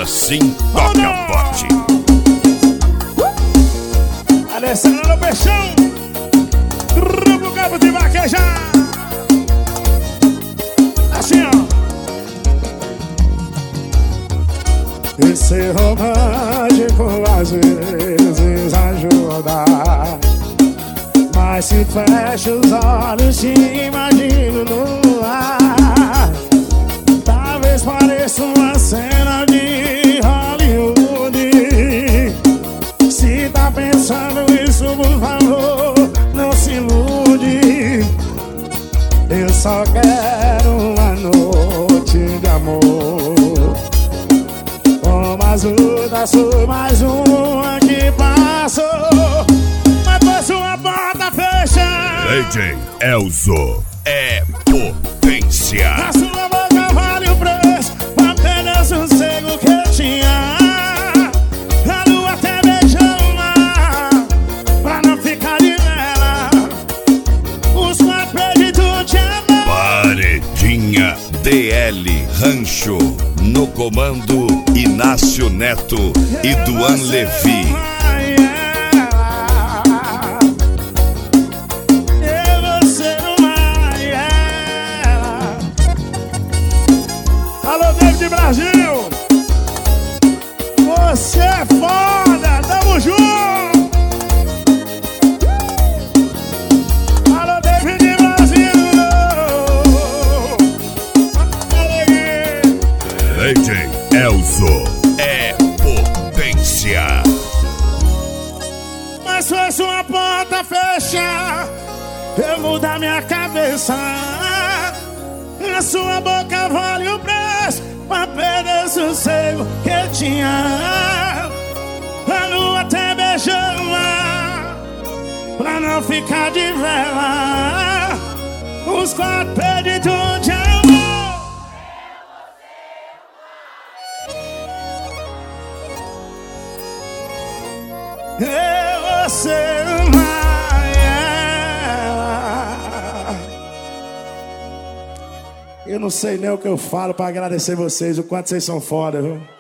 Assim toca bote. Alessandra no peixão, Grupo Cabo de Vaquejar. Assim, ó. Esse romântico às vezes ajuda, mas se fecha os olhos te imagino no ar. Talvez pareça uma cena de Hollywood. Se tá pensando isso, por favor, não se ilude. Eu só quero uma noite de amor, como as outras, foi mais uma que passou. Mas foi sua porta fechada. DJ Elzo é potência. A sua boca vale o preço, apenas o sossego que eu tinha. A lua até beijou o mar, pra não ficar de vela. Os quatro pedidos de amor. Paredinha DL Rancho. No comando, Inácio Neto e Duan Levi. Alô, David Brasil, você é foda, tamo junto. Alô, David Brasil, DJ Elzo é potência. mas foi sua porta fechar, eu mudar minha cabeça. Na sua boca vale o preço, pra perder o sossego que eu tinha. A lua até beijou o mar, pra não ficar de vela. Os quatro pedidos de amor. Eu, você, eu não sei nem o que eu falo pra agradecer vocês, o quanto vocês são foda, viu?